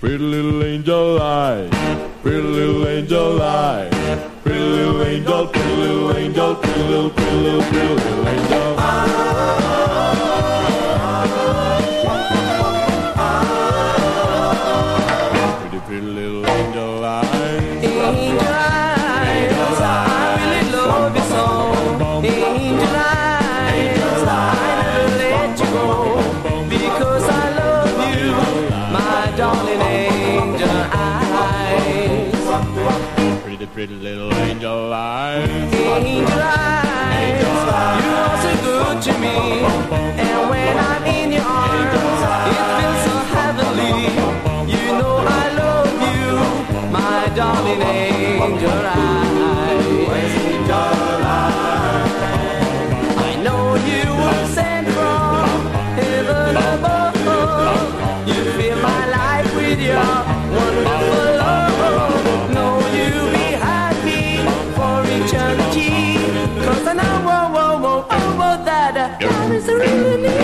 Pretty little angel I, pretty little angel I, pretty little angel, pretty little angel, pretty little, pretty little, pretty little angel. Pretty, pretty little angel I. Angel eyes, I really love you so. Angel eyes, I never let you go because I love you, my darling angel eyes. Pretty, pretty little angel eyes. Angel eyes, you are so good to me, and when I'm in your arms, it feels so heavenly. You know I love you, my darling angel eyes. I know you were sent from heaven above. You fill my life with your wonderful love. Know you'll be happy for eternity, 'cause I know, that love is really